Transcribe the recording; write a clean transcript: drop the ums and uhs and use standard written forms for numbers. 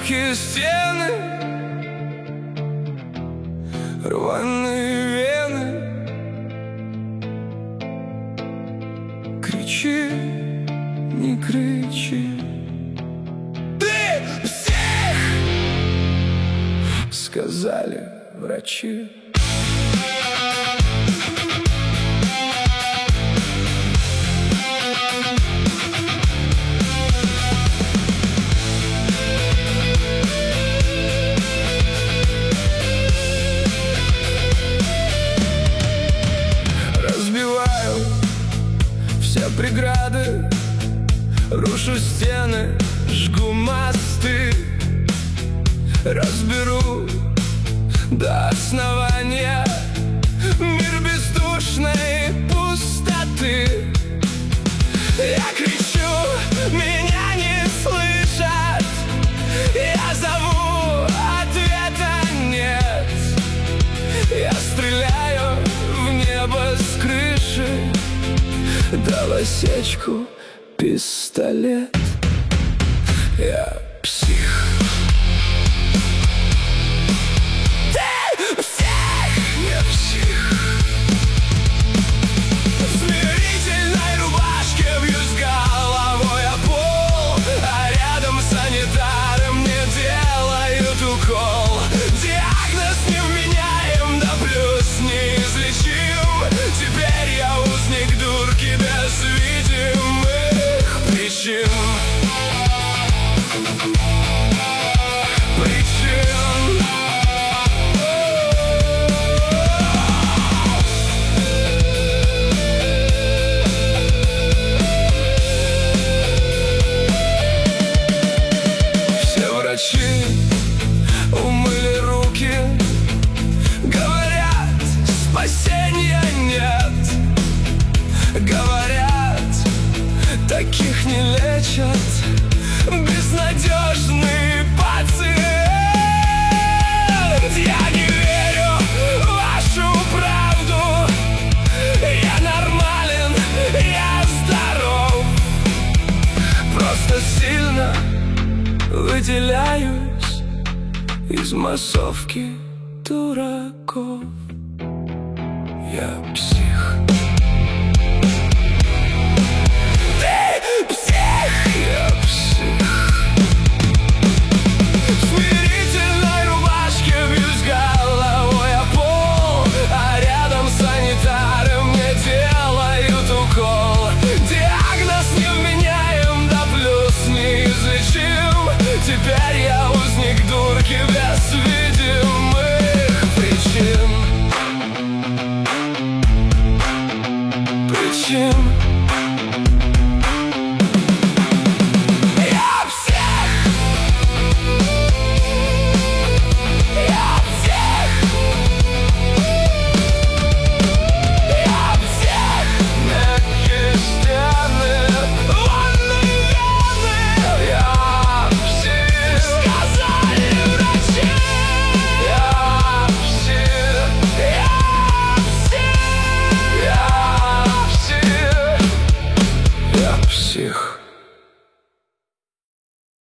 Высокие стены, рваные вены. Кричи, не кричи. Ты псих, сказали врачи. Все преграды, рушу стены, жгу мосты, разберу до основания мир бездушной пустоты. Я кричу, меня не слышат, я зову, ответа нет. Я стреляю в небо с крыши, дал осечку пистолет. Я псих. Ты псих! Я псих. В смирительной рубашке бьюсь головой о пол, а рядом санитары мне делают укол. Диагноз невменяем, да плюс неизлечим. Теперь я узник дурки без видимых причин. Все врачи умыли руки, говорят, спасения нет. Говорят, таких не лечат, безнадежный пациент. Я не верю в вашу правду, я нормален, я здоров. Просто сильно выделяюсь из массовки дураков. Я псих. Теперь я узник дурки без видимых